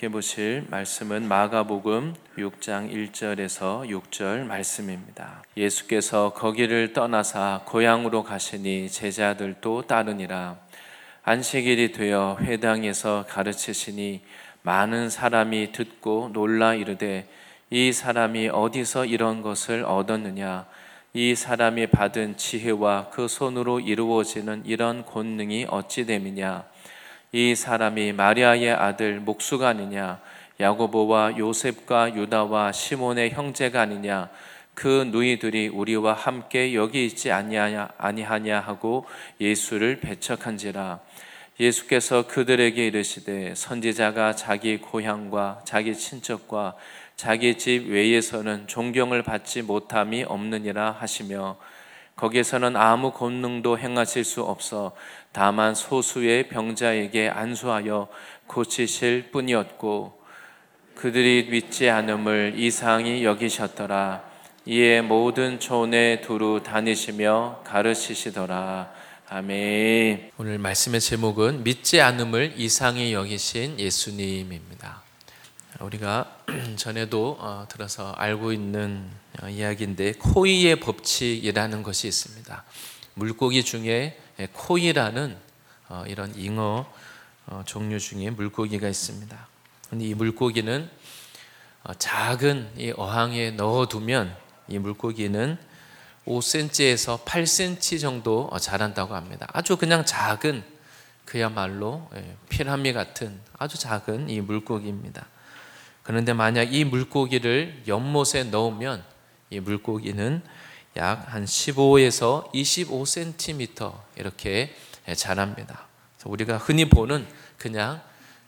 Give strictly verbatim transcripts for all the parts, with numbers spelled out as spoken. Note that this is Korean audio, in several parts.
함께 보실 말씀은 마가복음 육 장 일 절에서 육 절 말씀입니다. 예수께서 거기를 떠나사 고향으로 가시니 제자들도 따르니라. 안식일이 되어 회당에서 가르치시니 많은 사람이 듣고 놀라 이르되 이 사람이 어디서 이런 것을 얻었느냐? 이 사람이 받은 지혜와 그 손으로 이루어지는 이런 권능이 어찌 됨이냐? 이 사람이 마리아의 아들 목수가 아니냐? 야고보와 요셉과 유다와 시몬의 형제가 아니냐? 그 누이들이 우리와 함께 여기 있지 아니하냐, 아니하냐 하고 예수를 배척한지라. 예수께서 그들에게 이르시되 선지자가 자기 고향과 자기 친척과 자기 집 외에서는 존경을 받지 못함이 없느니라 하시며, 거기에서는 아무 권능도 행하실 수 없어 다만 소수의 병자에게 안수하여 고치실 뿐이었고 그들이 믿지 않음을 이상히 여기셨더라. 이에 모든 촌에 두루 다니시며 가르치시더라. 아멘. 오늘 말씀의 제목은 믿지 않음을 이상히 여기신 예수님입니다. 우리가 전에도 어, 들어서 알고 있는 어, 이야기인데 코이의 법칙이라는 것이 있습니다. 물고기 중에 코이라는 어, 이런 잉어 어, 종류 중에 물고기가 있습니다. 근데 이 물고기는 어, 작은 이 어항에 넣어두면 이 물고기는 오 센티미터에서 팔 센티미터 정도 어, 자란다고 합니다. 아주 그냥 작은, 그야말로 예, 피라미 같은 아주 작은 이 물고기입니다. 그런데 만약 이 물고기를 연못에 넣으면 이 물고기는 약 한 십오에서 이십오 센티미터 이렇게 자랍니다. 우리가 흔히 보는 그냥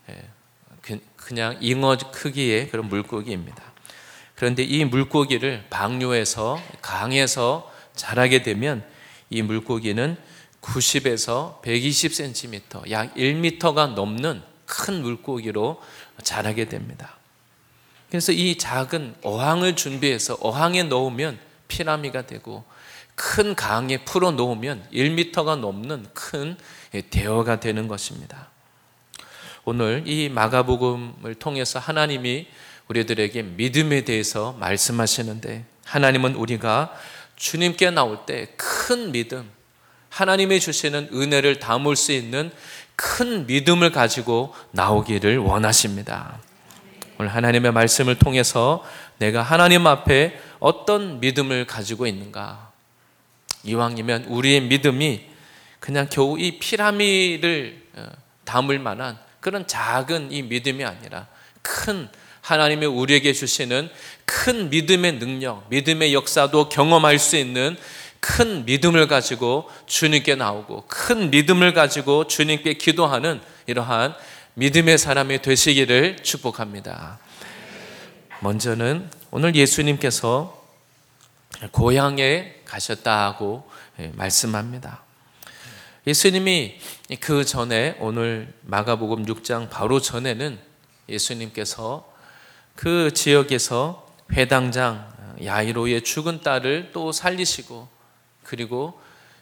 그냥 잉어 크기의 그런 물고기입니다. 그런데 이 물고기를 방류해서 강에서 자라게 되면 이 물고기는 구십에서 백이십 센티미터, 약 일 미터가 넘는 큰 물고기로 자라게 됩니다. 그래서 이 작은 어항을 준비해서 어항에 넣으면 피라미가 되고 큰 강에 풀어 놓으면 일 미터가 넘는 큰 대어가 되는 것입니다. 오늘 이 마가복음을 통해서 하나님이 우리들에게 믿음에 대해서 말씀하시는데, 하나님은 우리가 주님께 나올 때 큰 믿음, 하나님이 주시는 은혜를 담을 수 있는 큰 믿음을 가지고 나오기를 원하십니다. 오늘 하나님의 말씀을 통해서 내가 하나님 앞에 어떤 믿음을 가지고 있는가? 이왕이면 우리의 믿음이 그냥 겨우 이 피라미를 담을 만한 그런 작은 이 믿음이 아니라 큰 하나님이 우리에게 주시는 큰 믿음의 능력, 믿음의 역사도 경험할 수 있는 큰 믿음을 가지고 주님께 나오고 큰 믿음을 가지고 주님께 기도하는 이러한 믿음의 사람이 되시기를 축복합니다. 먼저는 오늘 예수님께서 고향에 가셨다고 말씀합니다. 예수님이 그 전에 오늘 마가복음 육 장 바로 전에는 예수님께서 그 지역에서 회당장 야이로의 죽은 딸을 또 살리시고, 그리고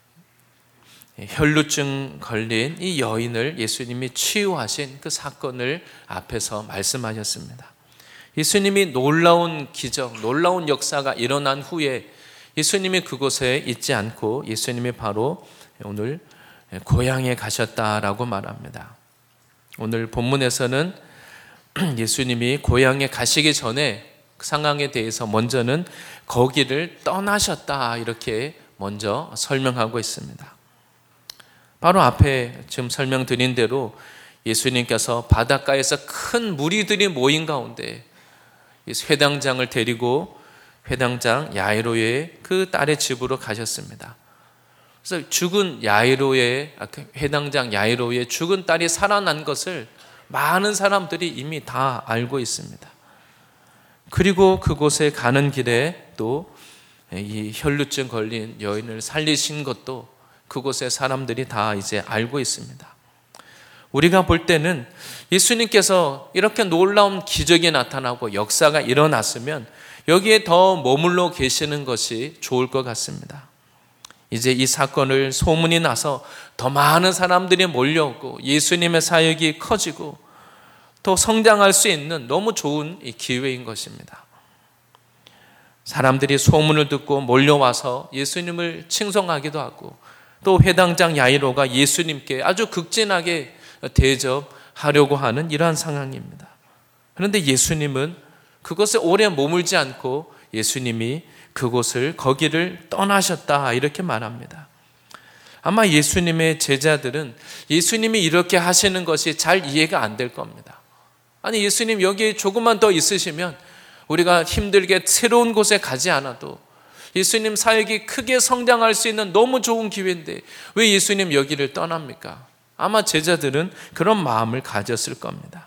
혈루증 걸린 이 여인을 예수님이 치유하신 그 사건을 앞에서 말씀하셨습니다. 예수님이 놀라운 기적, 놀라운 역사가 일어난 후에 예수님이 그곳에 있지 않고 예수님이 바로 오늘 고향에 가셨다라고 말합니다. 오늘 본문에서는 예수님이 고향에 가시기 전에 그 상황에 대해서 먼저는 거기를 떠나셨다 이렇게 먼저 설명하고 있습니다. 바로 앞에 지금 설명드린 대로 예수님께서 바닷가에서 큰 무리들이 모인 가운데 회당장을 데리고 회당장 야이로의 그 딸의 집으로 가셨습니다. 그래서 죽은 야이로의 회당장 야이로의 죽은 딸이 살아난 것을 많은 사람들이 이미 다 알고 있습니다. 그리고 그곳에 가는 길에 또 이 혈루증 걸린 여인을 살리신 것도 그곳의 사람들이 다 이제 알고 있습니다. 우리가 볼 때는 예수님께서 이렇게 놀라운 기적이 나타나고 역사가 일어났으면 여기에 더 머물러 계시는 것이 좋을 것 같습니다. 이제 이 사건을 소문이 나서 더 많은 사람들이 몰려오고 예수님의 사역이 커지고 더 성장할 수 있는 너무 좋은 기회인 것입니다. 사람들이 소문을 듣고 몰려와서 예수님을 칭송하기도 하고, 또 회당장 야이로가 예수님께 아주 극진하게 대접하려고 하는 이러한 상황입니다. 그런데 예수님은 그것에 오래 머물지 않고 예수님이 그곳을 거기를 떠나셨다 이렇게 말합니다. 아마 예수님의 제자들은 예수님이 이렇게 하시는 것이 잘 이해가 안 될 겁니다. 아니, 예수님 여기 조금만 더 있으시면 우리가 힘들게 새로운 곳에 가지 않아도 예수님 사역이 크게 성장할 수 있는 너무 좋은 기회인데 왜 예수님 여기를 떠납니까? 아마 제자들은 그런 마음을 가졌을 겁니다.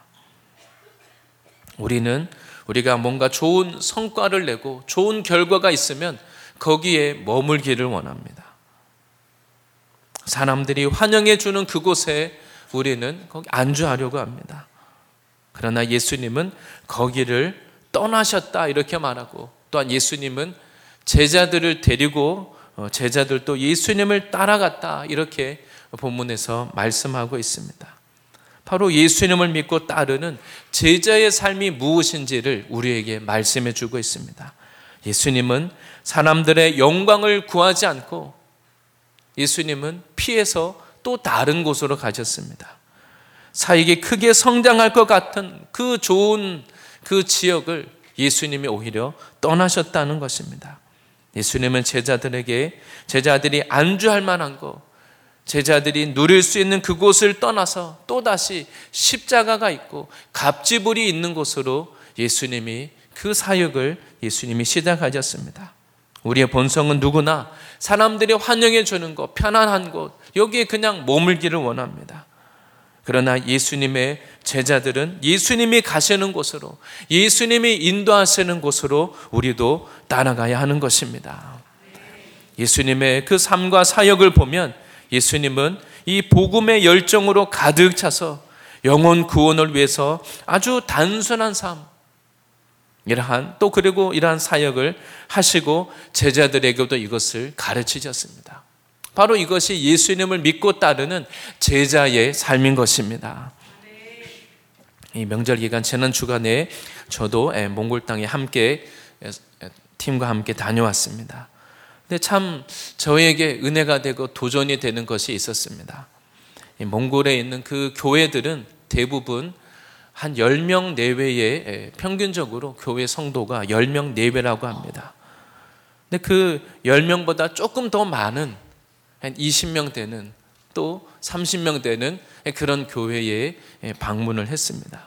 우리는 우리가 뭔가 좋은 성과를 내고 좋은 결과가 있으면 거기에 머물기를 원합니다. 사람들이 환영해 주는 그곳에 우리는 거기 안주하려고 합니다. 그러나 예수님은 거기를 떠나셨다 이렇게 말하고, 또한 예수님은 제자들을 데리고 제자들도 예수님을 따라갔다 이렇게 본문에서 말씀하고 있습니다. 바로 예수님을 믿고 따르는 제자의 삶이 무엇인지를 우리에게 말씀해 주고 있습니다. 예수님은 사람들의 영광을 구하지 않고 예수님은 피해서 또 다른 곳으로 가셨습니다. 사역이 크게 성장할 것 같은 그 좋은 그 지역을 예수님이 오히려 떠나셨다는 것입니다. 예수님은 제자들에게 제자들이 안주할 만한 것, 제자들이 누릴 수 있는 그곳을 떠나서 또다시 십자가가 있고 갑지불이 있는 곳으로 예수님이 그 사역을 예수님이 시작하셨습니다. 우리의 본성은 누구나 사람들이 환영해 주는 곳, 편안한 곳, 여기에 그냥 머물기를 원합니다. 그러나 예수님의 제자들은 예수님이 가시는 곳으로, 예수님이 인도하시는 곳으로 우리도 따라가야 하는 것입니다. 예수님의 그 삶과 사역을 보면 예수님은 이 복음의 열정으로 가득 차서 영혼 구원을 위해서 아주 단순한 삶, 이러한 또 그리고 이러한 사역을 하시고 제자들에게도 이것을 가르치셨습니다. 바로 이것이 예수님을 믿고 따르는 제자의 삶인 것입니다. 이 명절 기간 지난 주간에 저도 몽골 땅에 함께 팀과 함께 다녀왔습니다. 근데 참 저에게 은혜가 되고 도전이 되는 것이 있었습니다. 이 몽골에 있는 그 교회들은 대부분 한 열 명 내외에 평균적으로 교회 성도가 열 명 내외라고 합니다. 근데 그 열 명보다 조금 더 많은 한 이십 명 되는 또 삼십 명 되는 그런 교회에 방문을 했습니다.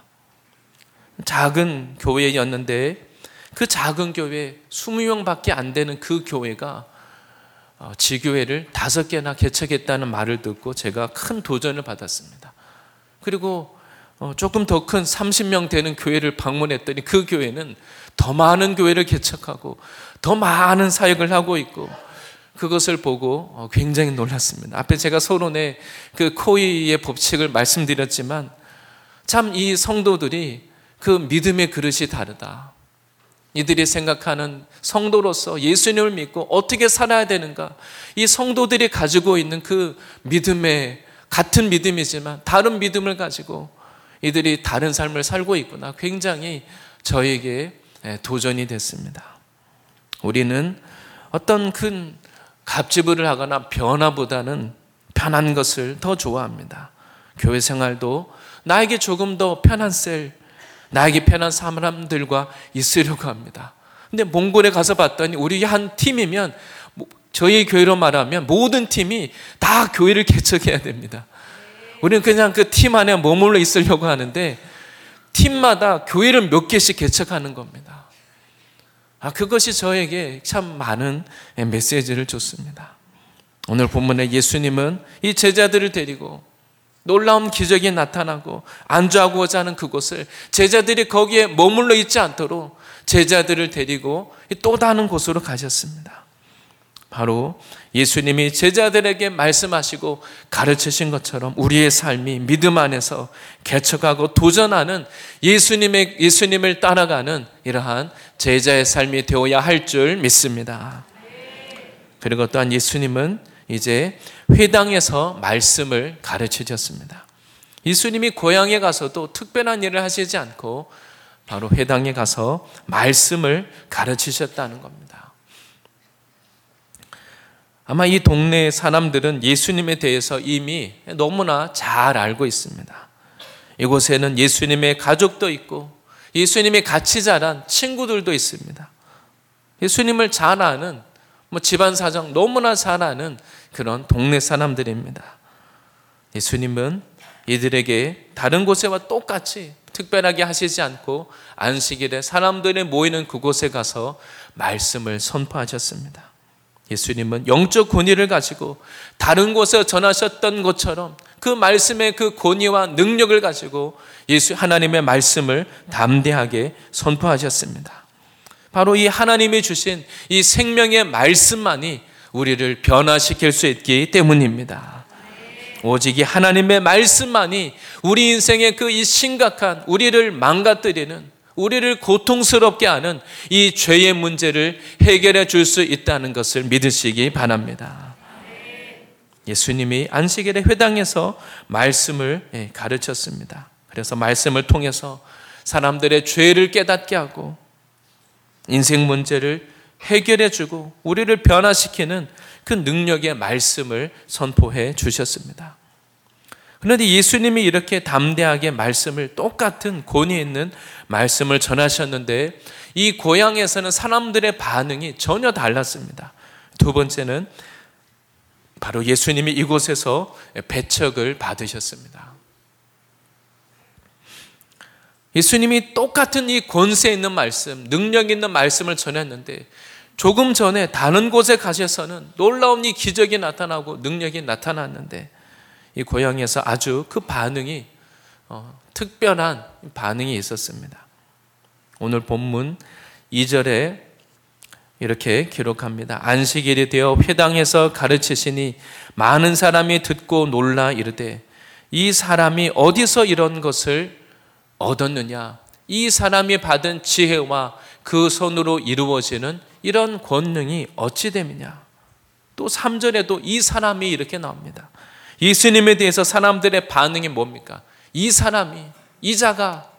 작은 교회였는데 그 작은 교회 이십 명밖에 안 되는 그 교회가 지교회를 다섯 개나 개척했다는 말을 듣고 제가 큰 도전을 받았습니다. 그리고 조금 더 큰 삼십 명 되는 교회를 방문했더니 그 교회는 더 많은 교회를 개척하고 더 많은 사역을 하고 있고, 그것을 보고 굉장히 놀랐습니다. 앞에 제가 서론에 그 코이의 법칙을 말씀드렸지만 참 이 성도들이 그 믿음의 그릇이 다르다. 이들이 생각하는 성도로서 예수님을 믿고 어떻게 살아야 되는가, 이 성도들이 가지고 있는 그 믿음의 같은 믿음이지만 다른 믿음을 가지고 이들이 다른 삶을 살고 있구나, 굉장히 저에게 도전이 됐습니다. 우리는 어떤 큰 갑질을 하거나 변화보다는 편한 것을 더 좋아합니다. 교회 생활도 나에게 조금 더 편한 셀, 나에게 편한 사람들과 있으려고 합니다. 근데 몽골에 가서 봤더니 우리 한 팀이면, 저희 교회로 말하면 모든 팀이 다 교회를 개척해야 됩니다. 우리는 그냥 그 팀 안에 머물러 있으려고 하는데 팀마다 교회를 몇 개씩 개척하는 겁니다. 아, 그것이 저에게 참 많은 메시지를 줬습니다. 오늘 본문에 예수님은 이 제자들을 데리고 놀라운 기적이 나타나고 안주하고자 하는 그곳을, 제자들이 거기에 머물러 있지 않도록 제자들을 데리고 또 다른 곳으로 가셨습니다. 바로 예수님이 제자들에게 말씀하시고 가르치신 것처럼 우리의 삶이 믿음 안에서 개척하고 도전하는 예수님의, 예수님을 따라가는 이러한 제자의 삶이 되어야 할 줄 믿습니다. 그리고 또한 예수님은 이제 회당에서 말씀을 가르치셨습니다. 예수님이 고향에 가서도 특별한 일을 하시지 않고 바로 회당에 가서 말씀을 가르치셨다는 겁니다. 아마 이 동네 사람들은 예수님에 대해서 이미 너무나 잘 알고 있습니다. 이곳에는 예수님의 가족도 있고 예수님이 같이 자란 친구들도 있습니다. 예수님을 잘 아는, 뭐 집안 사정 너무나 잘 아는 그런 동네 사람들입니다. 예수님은 이들에게 다른 곳에와 똑같이 특별하게 하시지 않고 안식일에 사람들이 모이는 그곳에 가서 말씀을 선포하셨습니다. 예수님은 영적 권위를 가지고 다른 곳에 전하셨던 것처럼 그 말씀의 그 권위와 능력을 가지고 예수 하나님의 말씀을 담대하게 선포하셨습니다. 바로 이 하나님이 주신 이 생명의 말씀만이 우리를 변화시킬 수 있기 때문입니다. 오직 이 하나님의 말씀만이 우리 인생의 그 이 심각한 우리를 망가뜨리는, 우리를 고통스럽게 하는 이 죄의 문제를 해결해 줄 수 있다는 것을 믿으시기 바랍니다. 예수님이 안식일의 회당에서 말씀을 가르쳤습니다. 그래서 말씀을 통해서 사람들의 죄를 깨닫게 하고 인생 문제를 해결해 주고 우리를 변화시키는 그 능력의 말씀을 선포해 주셨습니다. 그런데 예수님이 이렇게 담대하게 말씀을, 똑같은 권위 있는 말씀을 전하셨는데 이 고향에서는 사람들의 반응이 전혀 달랐습니다. 두 번째는 바로 예수님이 이곳에서 배척을 받으셨습니다. 예수님이 똑같은 이 권세 있는 말씀, 능력 있는 말씀을 전했는데 조금 전에 다른 곳에 가셔서는 놀라운 이 기적이 나타나고 능력이 나타났는데 이 고향에서 아주 그 반응이 어, 특별한 반응이 있었습니다. 오늘 본문 이 절에 이렇게 기록합니다. 안식일이 되어 회당에서 가르치시니 많은 사람이 듣고 놀라 이르되 이 사람이 어디서 이런 것을 얻었느냐? 이 사람이 받은 지혜와 그 손으로 이루어지는 이런 권능이 어찌 됨이냐? 또 삼 절에도 이 사람이 이렇게 나옵니다. 예수님에 대해서 사람들의 반응이 뭡니까? 이 사람이, 이 자가.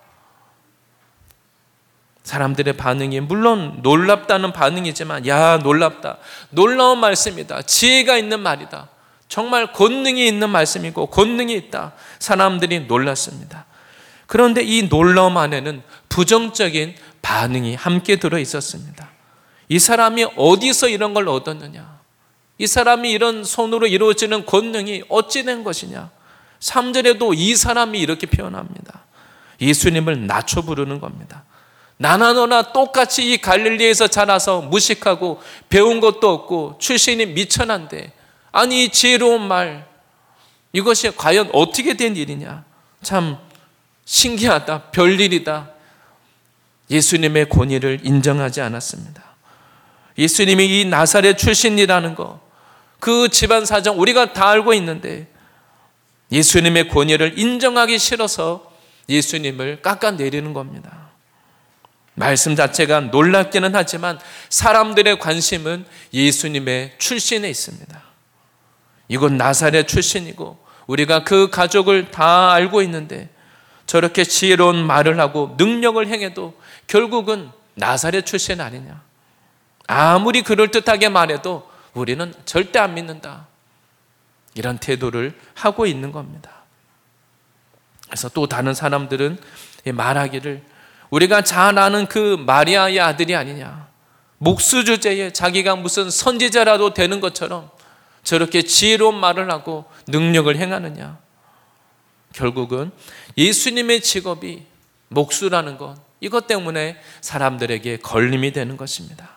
사람들의 반응이 물론 놀랍다는 반응이지만, 야, 놀랍다, 놀라운 말씀이다, 지혜가 있는 말이다, 정말 권능이 있는 말씀이고 권능이 있다, 사람들이 놀랐습니다. 그런데 이 놀라움 안에는 부정적인 반응이 함께 들어 있었습니다. 이 사람이 어디서 이런 걸 얻었느냐? 이 사람이 이런 손으로 이루어지는 권능이 어찌 된 것이냐? 삼 절에도 이 사람이 이렇게 표현합니다. 예수님을 낮춰 부르는 겁니다. 나나 너나 똑같이 이 갈릴리에서 자라서 무식하고 배운 것도 없고 출신이 미천한데, 아니 이 지혜로운 말, 이것이 과연 어떻게 된 일이냐? 참 신기하다, 별일이다. 예수님의 권위를 인정하지 않았습니다. 예수님이 이 나사렛 출신이라는 거, 그 집안 사정 우리가 다 알고 있는데 예수님의 권위를 인정하기 싫어서 예수님을 깎아내리는 겁니다. 말씀 자체가 놀랍기는 하지만 사람들의 관심은 예수님의 출신에 있습니다. 이건 나사렛 출신이고 우리가 그 가족을 다 알고 있는데 저렇게 지혜로운 말을 하고 능력을 행해도 결국은 나사렛 출신 아니냐? 아무리 그럴듯하게 말해도 우리는 절대 안 믿는다, 이런 태도를 하고 있는 겁니다. 그래서 또 다른 사람들은 말하기를 우리가 잘 아는 그 마리아의 아들이 아니냐, 목수주제에 자기가 무슨 선지자라도 되는 것처럼 저렇게 지혜로운 말을 하고 능력을 행하느냐. 결국은 예수님의 직업이 목수라는 것, 이것 때문에 사람들에게 걸림이 되는 것입니다.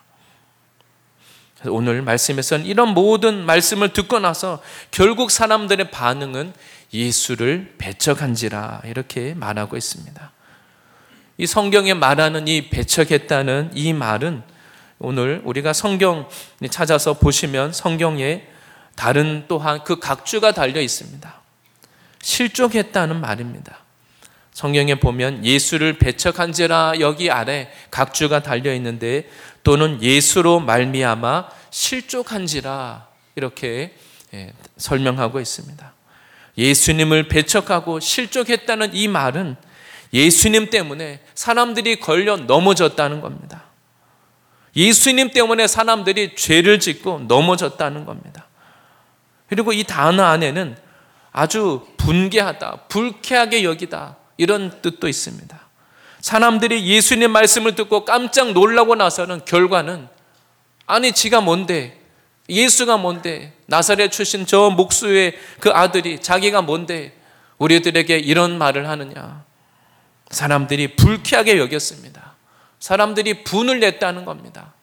오늘 말씀에서는 이런 모든 말씀을 듣고 나서 결국 사람들의 반응은 예수를 배척한지라 이렇게 말하고 있습니다. 이 성경에 말하는 이 배척했다는 이 말은 오늘 우리가 성경 찾아서 보시면 성경에 다른 또한 그 각주가 달려 있습니다. 실족했다는 말입니다. 성경에 보면 예수를 배척한지라 여기 아래 각주가 달려 있는데, 또는 예수로 말미암아 실족한지라 이렇게 설명하고 있습니다. 예수님을 배척하고 실족했다는 이 말은 예수님 때문에 사람들이 걸려 넘어졌다는 겁니다. 예수님 때문에 사람들이 죄를 짓고 넘어졌다는 겁니다. 그리고 이 단어 안에는 아주 분개하다, 불쾌하게 여기다 이런 뜻도 있습니다. 사람들이 예수님 말씀을 듣고 깜짝 놀라고 나서는 결과는 아니 지가 뭔데, 예수가 뭔데, 나사렛 출신 저 목수의 그 아들이 자기가 뭔데 우리들에게 이런 말을 하느냐. 사람들이 불쾌하게 여겼습니다. 사람들이 분을 냈다는 겁니다.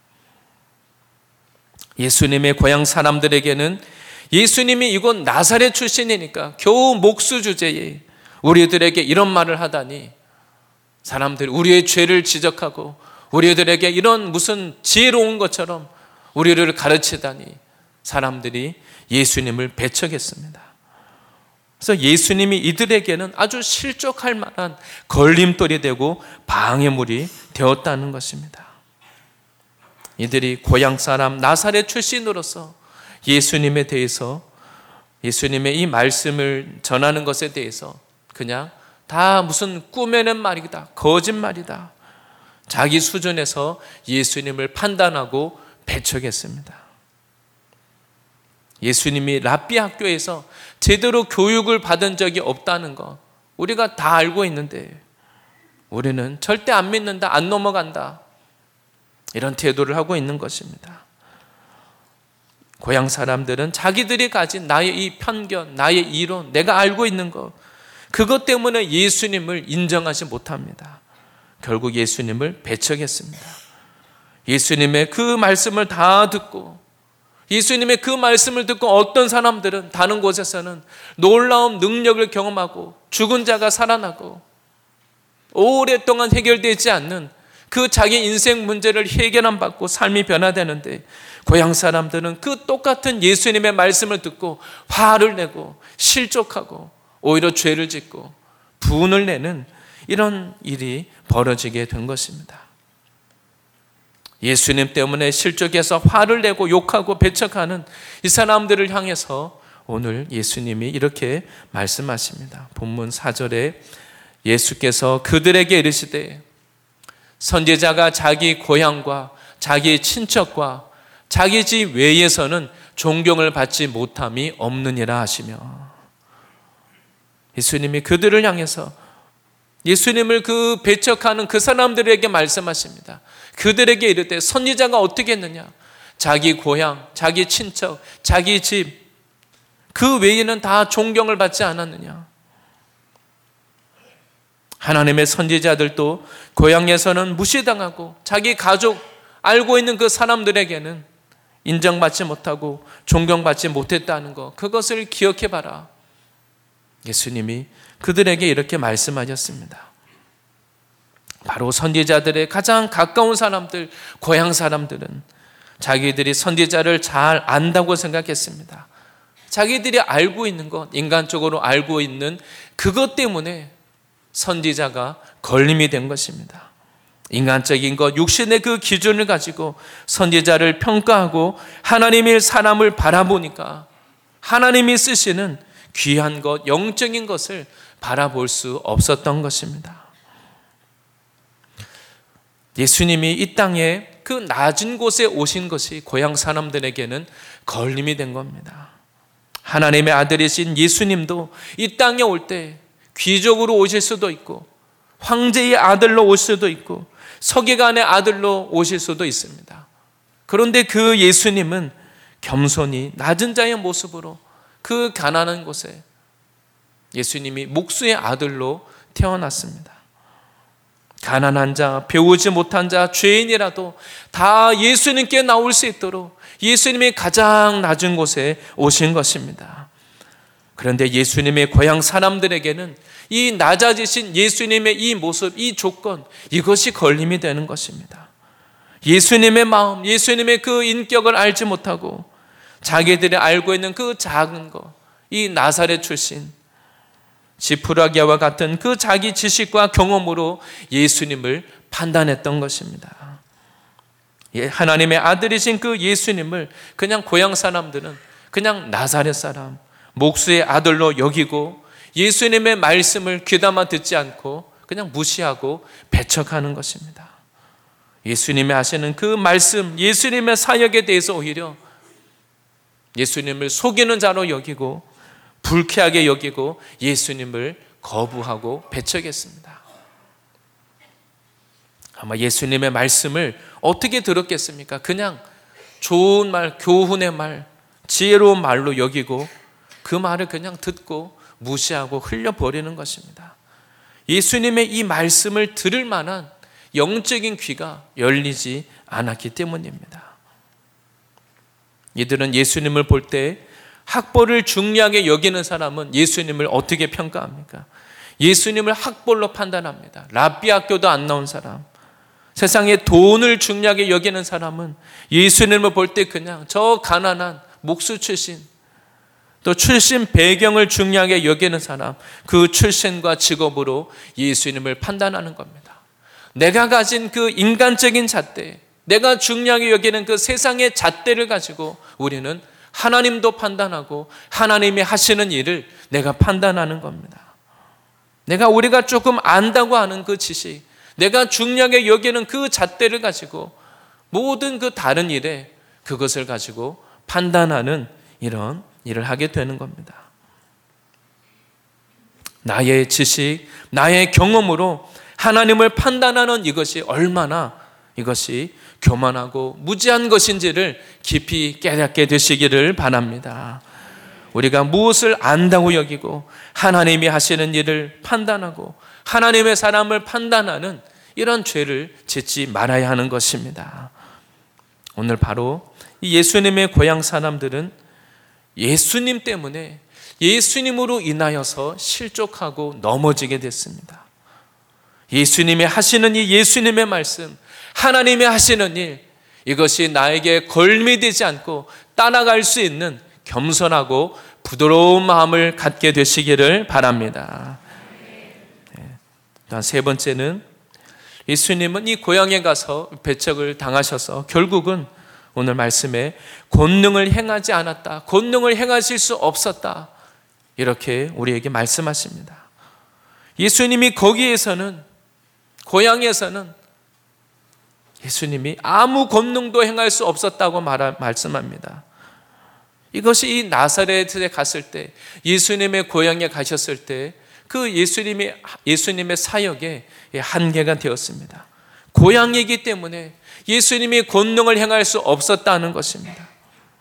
예수님의 고향 사람들에게는 예수님이 이곳 나사렛 출신이니까 겨우 목수 주제에 우리들에게 이런 말을 하다니, 사람들이 우리의 죄를 지적하고 우리들에게 이런 무슨 지혜로운 것처럼 우리를 가르치다니 사람들이 예수님을 배척했습니다. 그래서 예수님이 이들에게는 아주 실족할 만한 걸림돌이 되고 방해물이 되었다는 것입니다. 이들이 고향 사람 나사렛 출신으로서 예수님에 대해서, 예수님의 이 말씀을 전하는 것에 대해서 그냥 다 무슨 꾸며낸 말이다, 거짓말이다, 자기 수준에서 예수님을 판단하고 배척했습니다. 예수님이 랍비 학교에서 제대로 교육을 받은 적이 없다는 거 우리가 다 알고 있는데 우리는 절대 안 믿는다, 안 넘어간다, 이런 태도를 하고 있는 것입니다. 고향 사람들은 자기들이 가진 나의 이 편견, 나의 이론, 내가 알고 있는 것, 그것 때문에 예수님을 인정하지 못합니다. 결국 예수님을 배척했습니다. 예수님의 그 말씀을 다 듣고, 예수님의 그 말씀을 듣고 어떤 사람들은 다른 곳에서는 놀라운 능력을 경험하고 죽은 자가 살아나고 오랫동안 해결되지 않는 그 자기 인생 문제를 해결 안 받고 삶이 변화되는데, 고향 사람들은 그 똑같은 예수님의 말씀을 듣고 화를 내고 실족하고 오히려 죄를 짓고 분을 내는 이런 일이 벌어지게 된 것입니다. 예수님 때문에 실족해서 화를 내고 욕하고 배척하는 이 사람들을 향해서 오늘 예수님이 이렇게 말씀하십니다. 본문 사 절에 예수께서 그들에게 이르시되 선지자가 자기 고향과 자기 친척과 자기 집 외에서는 존경을 받지 못함이 없느니라 하시며, 예수님이 그들을 향해서 예수님을 그 배척하는 그 사람들에게 말씀하십니다. 그들에게 이르되 선지자가 어떻게 했느냐, 자기 고향, 자기 친척, 자기 집 그 외에는 다 존경을 받지 않았느냐. 하나님의 선지자들도 고향에서는 무시당하고 자기 가족, 알고 있는 그 사람들에게는 인정받지 못하고 존경받지 못했다는 것, 그것을 기억해봐라. 예수님이 그들에게 이렇게 말씀하셨습니다. 바로 선지자들의 가장 가까운 사람들, 고향 사람들은 자기들이 선지자를 잘 안다고 생각했습니다. 자기들이 알고 있는 것, 인간적으로 알고 있는 그것 때문에 선지자가 걸림이 된 것입니다. 인간적인 것, 육신의 그 기준을 가지고 선지자를 평가하고 하나님의 사람을 바라보니까 하나님이 쓰시는 귀한 것, 영적인 것을 바라볼 수 없었던 것입니다. 예수님이 이 땅에 그 낮은 곳에 오신 것이 고향 사람들에게는 걸림이 된 겁니다. 하나님의 아들이신 예수님도 이 땅에 올 때 귀족으로 오실 수도 있고 황제의 아들로 오실 수도 있고 서기관의 아들로 오실 수도 있습니다. 그런데 그 예수님은 겸손히 낮은 자의 모습으로 그 가난한 곳에 예수님이 목수의 아들로 태어났습니다. 가난한 자, 배우지 못한 자, 죄인이라도 다 예수님께 나올 수 있도록 예수님이 가장 낮은 곳에 오신 것입니다. 그런데 예수님의 고향 사람들에게는 이 낮아지신 예수님의 이 모습, 이 조건, 이것이 걸림이 되는 것입니다. 예수님의 마음, 예수님의 그 인격을 알지 못하고 자기들이 알고 있는 그 작은 것, 이 나사렛 출신 지푸라기와 같은 그 자기 지식과 경험으로 예수님을 판단했던 것입니다. 하나님의 아들이신 그 예수님을 그냥 고향 사람들은 그냥 나사렛 사람, 목수의 아들로 여기고 예수님의 말씀을 귀담아 듣지 않고 그냥 무시하고 배척하는 것입니다. 예수님이 하시는 그 말씀, 예수님의 사역에 대해서 오히려 예수님을 속이는 자로 여기고 불쾌하게 여기고 예수님을 거부하고 배척했습니다. 아마 예수님의 말씀을 어떻게 들었겠습니까? 그냥 좋은 말, 교훈의 말, 지혜로운 말로 여기고 그 말을 그냥 듣고 무시하고 흘려버리는 것입니다. 예수님의 이 말씀을 들을 만한 영적인 귀가 열리지 않았기 때문입니다. 이들은 예수님을 볼 때 학벌을 중요하게 여기는 사람은 예수님을 어떻게 평가합니까? 예수님을 학벌로 판단합니다. 랍비 학교도 안 나온 사람, 세상에 돈을 중요하게 여기는 사람은 예수님을 볼 때 그냥 저 가난한 목수 출신, 또 출신 배경을 중요하게 여기는 사람, 그 출신과 직업으로 예수님을 판단하는 겁니다. 내가 가진 그 인간적인 잣대, 내가 중요하게 여기는 그 세상의 잣대를 가지고 우리는 하나님도 판단하고 하나님이 하시는 일을 내가 판단하는 겁니다. 내가 우리가 조금 안다고 하는 그 지식, 내가 중요하게 여기는 그 잣대를 가지고 모든 그 다른 일에 그것을 가지고 판단하는 이런 일을 하게 되는 겁니다. 나의 지식, 나의 경험으로 하나님을 판단하는 이것이 얼마나 이것이 교만하고 무지한 것인지를 깊이 깨닫게 되시기를 바랍니다. 우리가 무엇을 안다고 여기고 하나님이 하시는 일을 판단하고 하나님의 사람을 판단하는 이런 죄를 짓지 말아야 하는 것입니다. 오늘 바로 이 예수님의 고향 사람들은 예수님 때문에 예수님으로 인하여서 실족하고 넘어지게 됐습니다. 예수님이 하시는 이 예수님의 말씀, 하나님이 하시는 일, 이것이 나에게 걸미되지 않고 따라갈 수 있는 겸손하고 부드러운 마음을 갖게 되시기를 바랍니다. 네. 세 번째는 예수님은 이 고향에 가서 배척을 당하셔서 결국은 오늘 말씀에 권능을 행하지 않았다, 권능을 행하실 수 없었다, 이렇게 우리에게 말씀하십니다. 예수님이 거기에서는, 고향에서는 예수님이 아무 권능도 행할 수 없었다고 말, 말씀합니다. 이것이 이 나사렛에 갔을 때, 예수님의 고향에 가셨을 때 그 예수님의, 예수님의 사역의 한계가 되었습니다. 고향이기 때문에 예수님이 권능을 행할 수 없었다는 것입니다.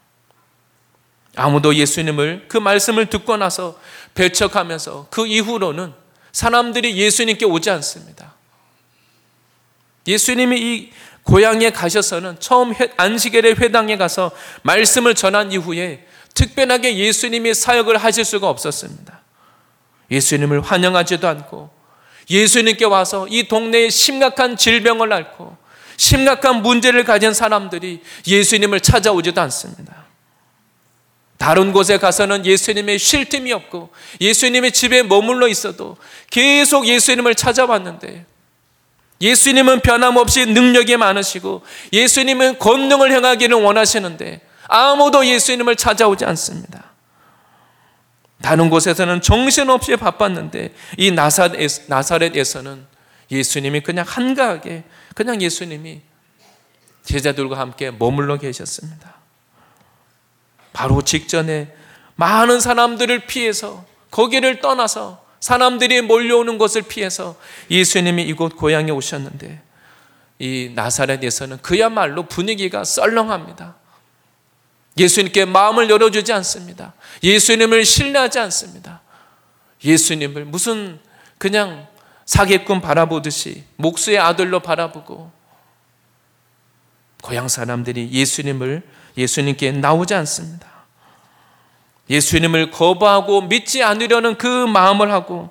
아무도 예수님을, 그 말씀을 듣고 나서 배척하면서 그 이후로는 사람들이 예수님께 오지 않습니다. 예수님이 이 고향에 가셔서는 처음 안식일의 회당에 가서 말씀을 전한 이후에 특별하게 예수님이 사역을 하실 수가 없었습니다. 예수님을 환영하지도 않고 예수님께 와서 이 동네에 심각한 질병을 앓고 심각한 문제를 가진 사람들이 예수님을 찾아오지도 않습니다. 다른 곳에 가서는 예수님의 쉴 틈이 없고 예수님의 집에 머물러 있어도 계속 예수님을 찾아왔는데, 예수님은 변함없이 능력이 많으시고 예수님은 권능을 행하기를 원하시는데 아무도 예수님을 찾아오지 않습니다. 다른 곳에서는 정신없이 바빴는데 이 나사렛에서는 예수님이 그냥 한가하게 그냥 예수님이 제자들과 함께 머물러 계셨습니다. 바로 직전에 많은 사람들을 피해서, 거기를 떠나서 사람들이 몰려오는 것을 피해서 예수님이 이곳 고향에 오셨는데, 이 나사렛에서는 그야말로 분위기가 썰렁합니다. 예수님께 마음을 열어주지 않습니다. 예수님을 신뢰하지 않습니다. 예수님을 무슨 그냥 사기꾼 바라보듯이 목수의 아들로 바라보고, 고향 사람들이 예수님을, 예수님께 나오지 않습니다. 예수님을 거부하고 믿지 않으려는 그 마음을 하고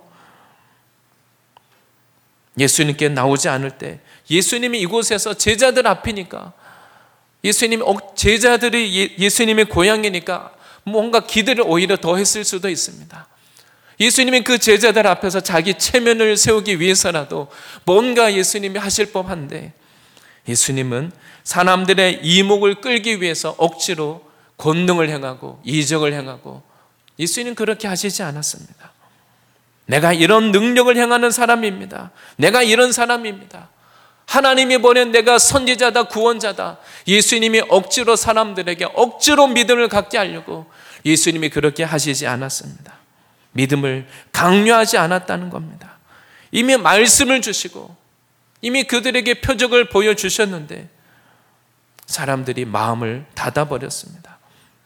예수님께 나오지 않을 때, 예수님이 이곳에서 제자들 앞이니까, 예수님, 제자들이 예수님의 고향이니까 뭔가 기대를 오히려 더 했을 수도 있습니다. 예수님이 그 제자들 앞에서 자기 체면을 세우기 위해서라도 뭔가 예수님이 하실 법한데, 예수님은 사람들의 이목을 끌기 위해서 억지로 권능을 행하고 이적을 행하고 예수님 그렇게 하시지 않았습니다. 내가 이런 능력을 행하는 사람입니다. 내가 이런 사람입니다. 하나님이 보낸 내가 선지자다, 구원자다. 예수님이 억지로 사람들에게 억지로 믿음을 갖게 하려고 예수님이 그렇게 하시지 않았습니다. 믿음을 강요하지 않았다는 겁니다. 이미 말씀을 주시고 이미 그들에게 표적을 보여주셨는데 사람들이 마음을 닫아버렸습니다.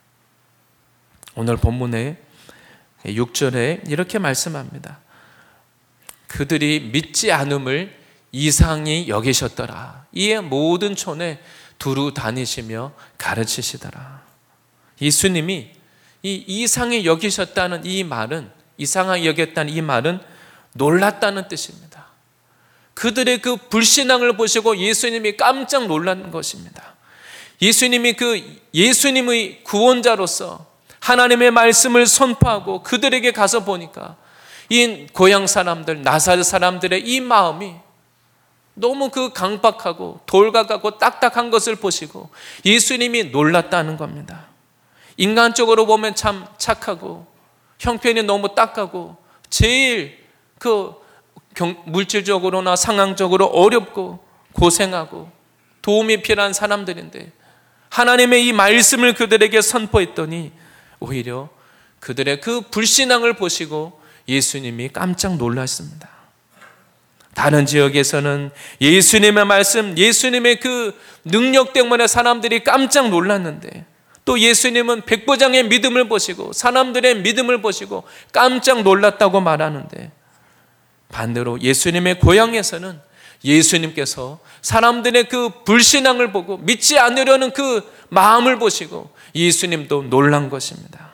오늘 본문의 육 절에 이렇게 말씀합니다. 그들이 믿지 않음을 이상히 여기셨더라. 이에 모든 촌에 두루 다니시며 가르치시더라. 예수님이 이 이상히 여기셨다는 이 말은, 이상하게 여겼다는 이 말은 놀랐다는 뜻입니다. 그들의 그 불신앙을 보시고 예수님이 깜짝 놀란 것입니다. 예수님이 그 예수님의 구원자로서 하나님의 말씀을 선포하고 그들에게 가서 보니까 이 고향 사람들, 나사렛 사람들의 이 마음이 너무 그 강박하고 돌각하고 딱딱한 것을 보시고 예수님이 놀랐다는 겁니다. 인간적으로 보면 참 착하고 형편이 너무 딱하고 제일 그 물질적으로나 상황적으로 어렵고 고생하고 도움이 필요한 사람들인데 하나님의 이 말씀을 그들에게 선포했더니 오히려 그들의 그 불신앙을 보시고 예수님이 깜짝 놀랐습니다. 다른 지역에서는 예수님의 말씀, 예수님의 그 능력 때문에 사람들이 깜짝 놀랐는데 또 예수님은 백부장의 믿음을 보시고 사람들의 믿음을 보시고 깜짝 놀랐다고 말하는데 반대로 예수님의 고향에서는 예수님께서 사람들의 그 불신앙을 보고 믿지 않으려는 그 마음을 보시고 예수님도 놀란 것입니다.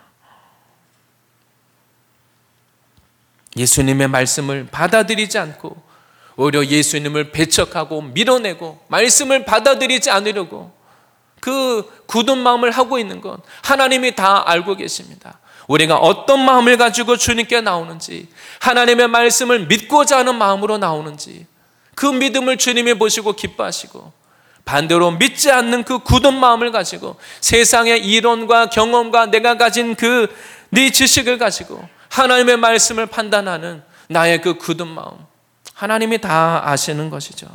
예수님의 말씀을 받아들이지 않고 오히려 예수님을 배척하고 밀어내고 말씀을 받아들이지 않으려고 그 굳은 마음을 하고 있는 건 하나님이 다 알고 계십니다. 우리가 어떤 마음을 가지고 주님께 나오는지, 하나님의 말씀을 믿고자 하는 마음으로 나오는지 그 믿음을 주님이 보시고 기뻐하시고 반대로 믿지 않는 그 굳은 마음을 가지고 세상의 이론과 경험과 내가 가진 그 네 지식을 가지고 하나님의 말씀을 판단하는 나의 그 굳은 마음, 하나님이 다 아시는 것이죠.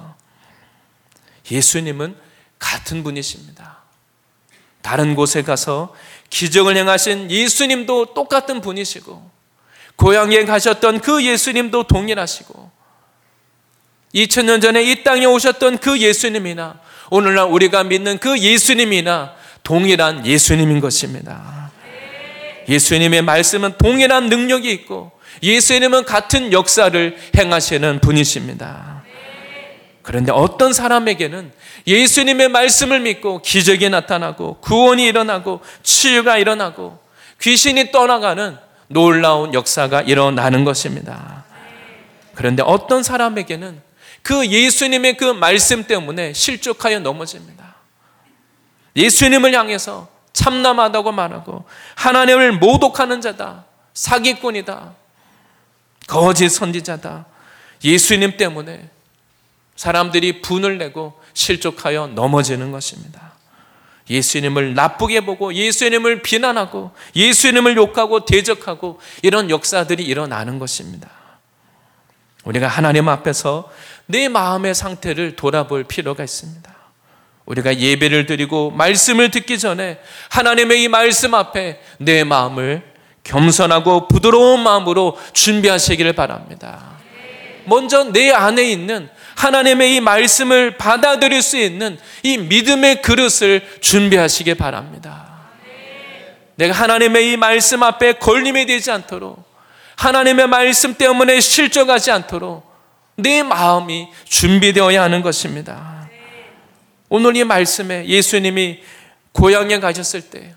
예수님은 같은 분이십니다. 다른 곳에 가서 기적을 행하신 예수님도 똑같은 분이시고 고향에 가셨던 그 예수님도 동일하시고 이천 년 전에 이 땅에 오셨던 그 예수님이나 오늘날 우리가 믿는 그 예수님이나 동일한 예수님인 것입니다. 예수님의 말씀은 동일한 능력이 있고 예수님은 같은 역사를 행하시는 분이십니다. 그런데 어떤 사람에게는 예수님의 말씀을 믿고 기적이 나타나고 구원이 일어나고 치유가 일어나고 귀신이 떠나가는 놀라운 역사가 일어나는 것입니다. 그런데 어떤 사람에게는 그 예수님의 그 말씀 때문에 실족하여 넘어집니다. 예수님을 향해서 참남하다고 말하고 하나님을 모독하는 자다, 사기꾼이다, 거짓 선지자다, 예수님 때문에 사람들이 분을 내고 실족하여 넘어지는 것입니다. 예수님을 나쁘게 보고 예수님을 비난하고 예수님을 욕하고 대적하고 이런 역사들이 일어나는 것입니다. 우리가 하나님 앞에서 내 마음의 상태를 돌아볼 필요가 있습니다. 우리가 예배를 드리고 말씀을 듣기 전에 하나님의 이 말씀 앞에 내 마음을 겸손하고 부드러운 마음으로 준비하시기를 바랍니다. 먼저 내 안에 있는 하나님의 이 말씀을 받아들일 수 있는 이 믿음의 그릇을 준비하시기 바랍니다. 내가 하나님의 이 말씀 앞에 걸림이 되지 않도록, 하나님의 말씀 때문에 실족하지 않도록 내 마음이 준비되어야 하는 것입니다. 오늘 이 말씀에 예수님이 고향에 가셨을 때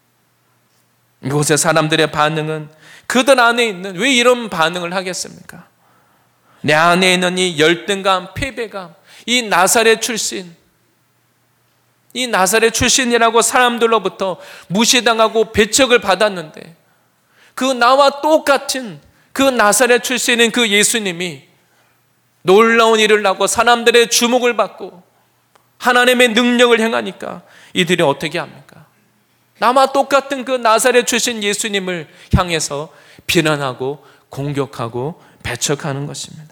이곳의 사람들의 반응은 그들 안에 있는, 왜 이런 반응을 하겠습니까? 내 안에 있는 이 열등감, 패배감, 이 나사렛 출신, 이 나사렛 출신이라고 사람들로부터 무시당하고 배척을 받았는데 그 나와 똑같은 그 나사렛 출신인 그 예수님이 놀라운 일을 하고 사람들의 주목을 받고 하나님의 능력을 행하니까 이들이 어떻게 합니까? 나와 똑같은 그 나사렛 출신 예수님을 향해서 비난하고 공격하고 배척하는 것입니다.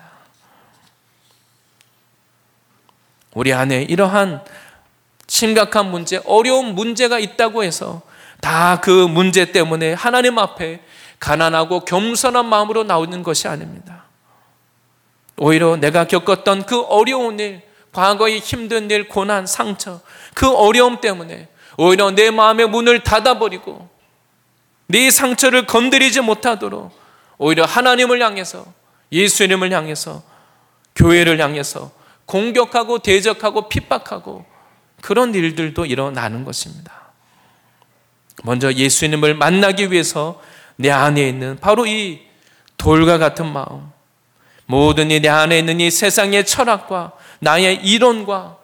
우리 안에 이러한 심각한 문제, 어려운 문제가 있다고 해서 다 그 문제 때문에 하나님 앞에 가난하고 겸손한 마음으로 나오는 것이 아닙니다. 오히려 내가 겪었던 그 어려운 일, 과거의 힘든 일, 고난, 상처, 그 어려움 때문에 오히려 내 마음의 문을 닫아버리고 네 상처를 건드리지 못하도록 오히려 하나님을 향해서, 예수님을 향해서, 교회를 향해서 공격하고 대적하고 핍박하고 그런 일들도 일어나는 것입니다. 먼저 예수님을 만나기 위해서 내 안에 있는 바로 이 돌과 같은 마음, 모든 이 내 안에 있는 이 세상의 철학과 나의 이론과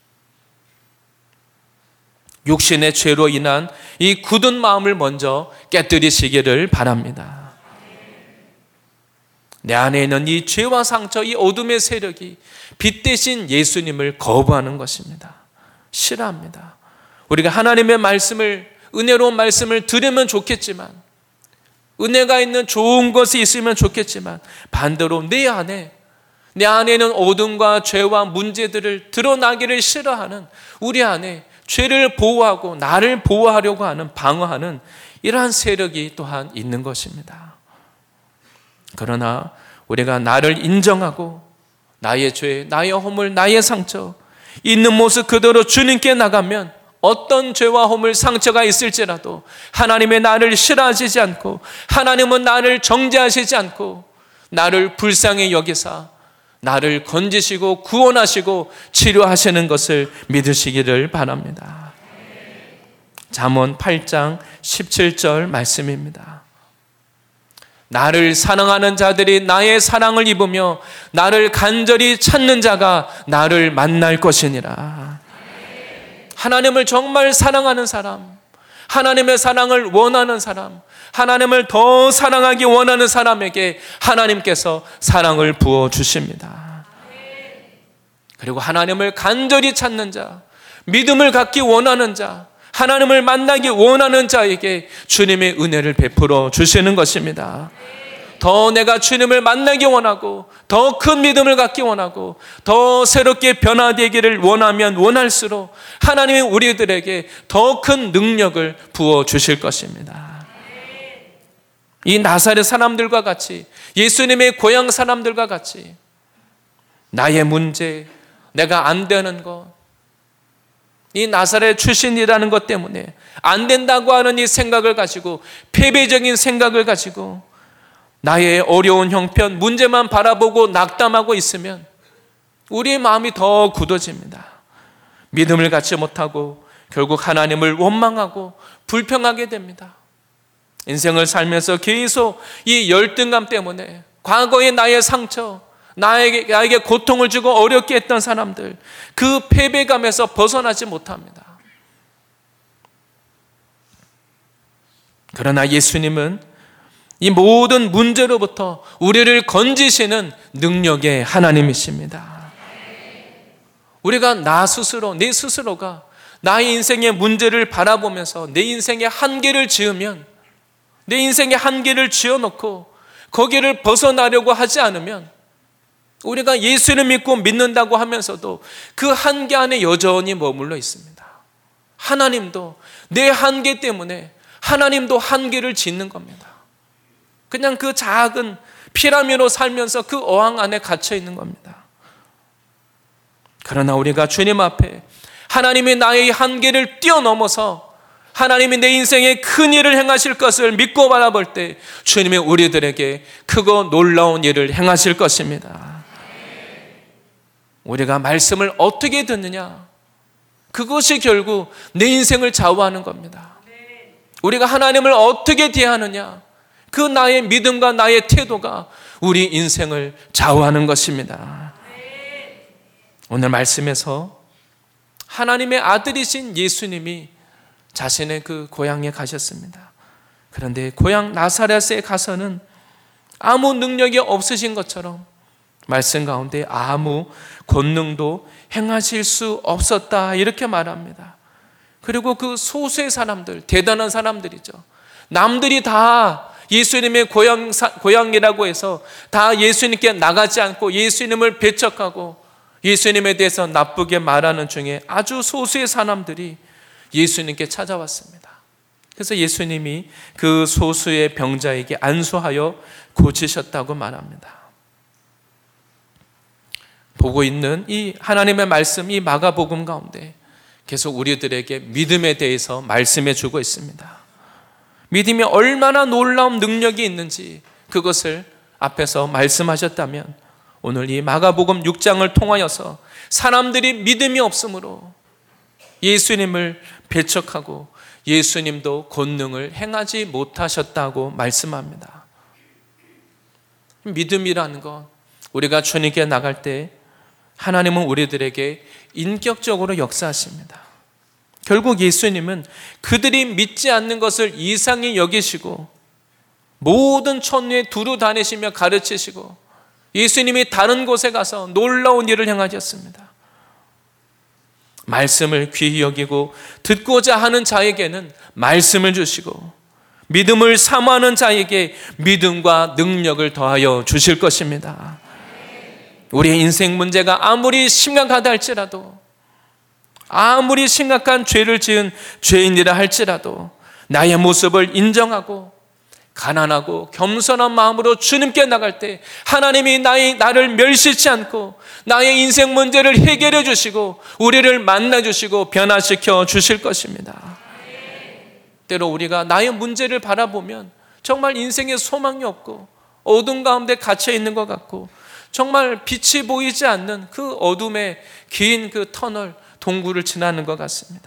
육신의 죄로 인한 이 굳은 마음을 먼저 깨뜨리시기를 바랍니다. 내 안에 있는 이 죄와 상처, 이 어둠의 세력이 빛 대신 예수님을 거부하는 것입니다. 싫어합니다. 우리가 하나님의 말씀을, 은혜로운 말씀을 들으면 좋겠지만, 은혜가 있는 좋은 것이 있으면 좋겠지만, 반대로 내 안에 내 안에는 어둠과 죄와 문제들을 드러나기를 싫어하는, 우리 안에 죄를 보호하고 나를 보호하려고 하는, 방어하는 이러한 세력이 또한 있는 것입니다. 그러나 우리가 나를 인정하고 나의 죄, 나의 허물, 나의 상처 있는 모습 그대로 주님께 나가면 어떤 죄와 허물, 상처가 있을지라도 하나님의 나를 싫어하시지 않고, 하나님은 나를 정죄하시지 않고 나를 불쌍히 여기사 나를 건지시고 구원하시고 치료하시는 것을 믿으시기를 바랍니다. 잠언 팔 장 십칠 절 말씀입니다. 나를 사랑하는 자들이 나의 사랑을 입으며 나를 간절히 찾는 자가 나를 만날 것이니라. 하나님을 정말 사랑하는 사람, 하나님의 사랑을 원하는 사람, 하나님을 더 사랑하기 원하는 사람에게 하나님께서 사랑을 부어주십니다. 그리고 하나님을 간절히 찾는 자, 믿음을 갖기 원하는 자, 하나님을 만나기 원하는 자에게 주님의 은혜를 베풀어 주시는 것입니다. 더 내가 주님을 만나기 원하고 더 큰 믿음을 갖기 원하고 더 새롭게 변화되기를 원하면 원할수록 하나님이 우리들에게 더 큰 능력을 부어주실 것입니다. 이 나사렛 사람들과 같이, 예수님의 고향 사람들과 같이 나의 문제, 내가 안 되는 것, 이 나사렛 출신이라는 것 때문에 안 된다고 하는 이 생각을 가지고, 패배적인 생각을 가지고 나의 어려운 형편, 문제만 바라보고 낙담하고 있으면 우리의 마음이 더 굳어집니다. 믿음을 갖지 못하고 결국 하나님을 원망하고 불평하게 됩니다. 인생을 살면서 계속 이 열등감 때문에 과거의 나의 상처, 나에게, 나에게 고통을 주고 어렵게 했던 사람들, 그 패배감에서 벗어나지 못합니다. 그러나 예수님은 이 모든 문제로부터 우리를 건지시는 능력의 하나님이십니다. 우리가 나 스스로, 내 스스로가 나의 인생의 문제를 바라보면서 내 인생의 한계를 지으면, 내 인생의 한계를 지어놓고 거기를 벗어나려고 하지 않으면, 우리가 예수를 믿고 믿는다고 하면서도 그 한계 안에 여전히 머물러 있습니다. 하나님도 내 한계 때문에 하나님도 한계를 짓는 겁니다. 그냥 그 작은 피라미드로 살면서 그 어항 안에 갇혀 있는 겁니다. 그러나 우리가 주님 앞에 하나님이 나의 한계를 뛰어넘어서 하나님이 내 인생에 큰 일을 행하실 것을 믿고 바라볼 때 주님이 우리들에게 크고 놀라운 일을 행하실 것입니다. 우리가 말씀을 어떻게 듣느냐, 그것이 결국 내 인생을 좌우하는 겁니다. 우리가 하나님을 어떻게 대하느냐, 그 나의 믿음과 나의 태도가 우리 인생을 좌우하는 것입니다. 오늘 말씀에서 하나님의 아들이신 예수님이 자신의 그 고향에 가셨습니다. 그런데 고향 나사렛에 가서는 아무 능력이 없으신 것처럼 말씀 가운데 아무 권능도 행하실 수 없었다, 이렇게 말합니다. 그리고 그 소수의 사람들, 대단한 사람들이죠. 남들이 다 예수님의 고향, 고향이라고 해서 다 예수님께 나가지 않고 예수님을 배척하고 예수님에 대해서 나쁘게 말하는 중에 아주 소수의 사람들이 예수님께 찾아왔습니다. 그래서 예수님이 그 소수의 병자에게 안수하여 고치셨다고 말합니다. 보고 있는 이 하나님의 말씀, 이 마가복음 가운데 계속 우리들에게 믿음에 대해서 말씀해 주고 있습니다. 믿음이 얼마나 놀라운 능력이 있는지 그것을 앞에서 말씀하셨다면 오늘 이 마가복음 육 장을 통하여서 사람들이 믿음이 없으므로 예수님을 배척하고 예수님도 권능을 행하지 못하셨다고 말씀합니다. 믿음이라는 것, 우리가 주님께 나갈 때 하나님은 우리들에게 인격적으로 역사하십니다. 결국 예수님은 그들이 믿지 않는 것을 이상히 여기시고 모든 천리에 두루 다니시며 가르치시고 예수님이 다른 곳에 가서 놀라운 일을 행하셨습니다. 말씀을 귀히 여기고 듣고자 하는 자에게는 말씀을 주시고 믿음을 사모하는 자에게 믿음과 능력을 더하여 주실 것입니다. 우리의 인생 문제가 아무리 심각하다 할지라도, 아무리 심각한 죄를 지은 죄인이라 할지라도 나의 모습을 인정하고 가난하고 겸손한 마음으로 주님께 나갈 때 하나님이 나의, 나를 멸시치 않고 나의 인생 문제를 해결해 주시고 우리를 만나 주시고 변화시켜 주실 것입니다. 때로 우리가 나의 문제를 바라보면 정말 인생에 소망이 없고 어둠 가운데 갇혀 있는 것 같고 정말 빛이 보이지 않는 그 어둠의 긴 그 터널, 동굴을 지나는 것 같습니다.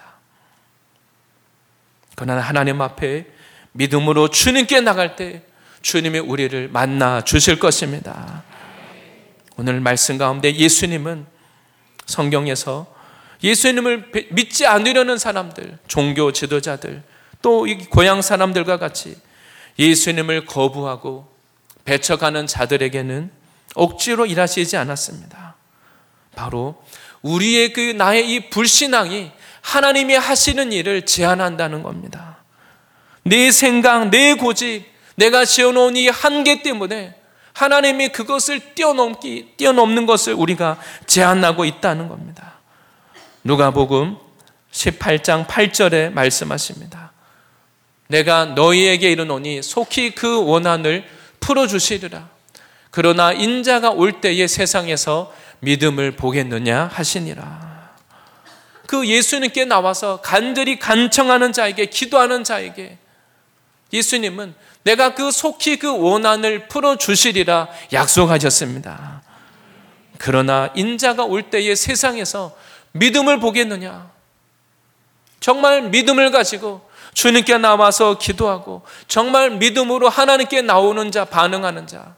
그러나 하나님 앞에 믿음으로 주님께 나갈 때 주님이 우리를 만나 주실 것입니다. 오늘 말씀 가운데 예수님은 성경에서 예수님을 믿지 않으려는 사람들, 종교 지도자들, 또 이 고향 사람들과 같이 예수님을 거부하고 배척하는 자들에게는 억지로 일하시지 않았습니다. 바로 우리의 그 나의 이 불신앙이 하나님이 하시는 일을 제한한다는 겁니다. 내 생각, 내 고집, 내가 지어놓은 이 한계 때문에 하나님이 그것을 뛰어넘기, 뛰어넘는 것을 우리가 제한하고 있다는 겁니다. 누가복음 십팔 장 팔 절에 말씀하십니다. 내가 너희에게 이르노니 속히 그 원한을 풀어주시리라. 그러나 인자가 올 때에 세상에서 믿음을 보겠느냐 하시니라. 그 예수님께 나와서 간절히 간청하는 자에게, 기도하는 자에게 예수님은 내가 그 속히 그 원한을 풀어주시리라 약속하셨습니다. 그러나 인자가 올 때에 세상에서 믿음을 보겠느냐, 정말 믿음을 가지고 주님께 나와서 기도하고 정말 믿음으로 하나님께 나오는 자, 반응하는 자,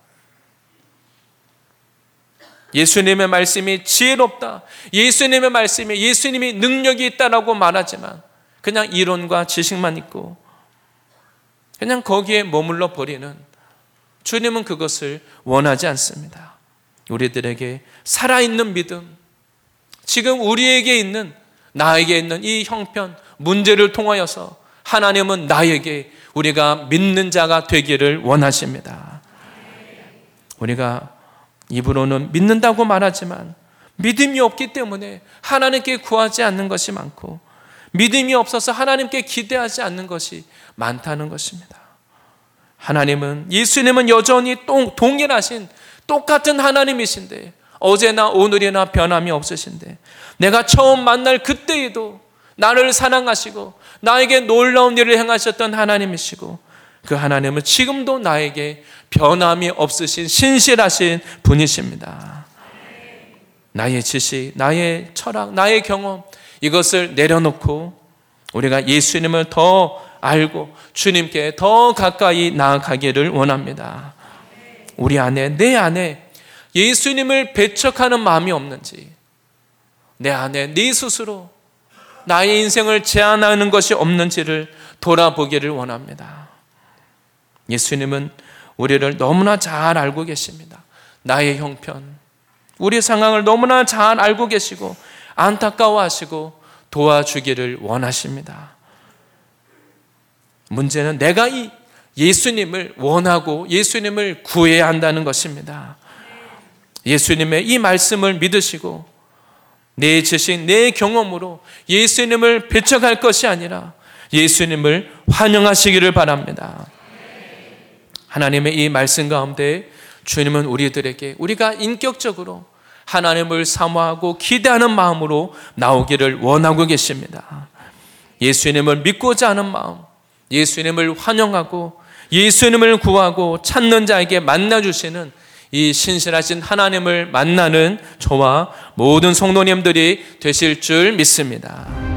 예수님의 말씀이 지혜롭다, 예수님의 말씀이 예수님이 능력이 있다라고 말하지만 그냥 이론과 지식만 있고 그냥 거기에 머물러 버리는 주님은 그것을 원하지 않습니다. 우리들에게 살아있는 믿음, 지금 우리에게 있는, 나에게 있는 이 형편, 문제를 통하여서 하나님은 나에게 우리가 믿는 자가 되기를 원하십니다. 우리가 입으로는 믿는다고 말하지만 믿음이 없기 때문에 하나님께 구하지 않는 것이 많고 믿음이 없어서 하나님께 기대하지 않는 것이 많다는 것입니다. 하나님은, 예수님은 여전히 동일하신 똑같은 하나님이신데 어제나 오늘이나 변함이 없으신데 내가 처음 만날 그때에도 나를 사랑하시고 나에게 놀라운 일을 행하셨던 하나님이시고 그 하나님은 지금도 나에게 변함이 없으신 신실하신 분이십니다. 나의 지식, 나의 철학, 나의 경험 이것을 내려놓고 우리가 예수님을 더 알고 주님께 더 가까이 나아가기를 원합니다. 우리 안에, 내 안에 예수님을 배척하는 마음이 없는지, 내 안에 네 스스로 나의 인생을 제한하는 것이 없는지를 돌아보기를 원합니다. 예수님은 우리를 너무나 잘 알고 계십니다. 나의 형편, 우리 상황을 너무나 잘 알고 계시고 안타까워하시고 도와주기를 원하십니다. 문제는 내가 이 예수님을 원하고 예수님을 구해야 한다는 것입니다. 예수님의 이 말씀을 믿으시고 내 지식, 내 경험으로 예수님을 배척할 것이 아니라 예수님을 환영하시기를 바랍니다. 하나님의 이 말씀 가운데 주님은 우리들에게 우리가 인격적으로 하나님을 사모하고 기대하는 마음으로 나오기를 원하고 계십니다. 예수님을 믿고자 하는 마음, 예수님을 환영하고 예수님을 구하고 찾는 자에게 만나주시는 이 신실하신 하나님을 만나는 저와 모든 성도님들이 되실 줄 믿습니다.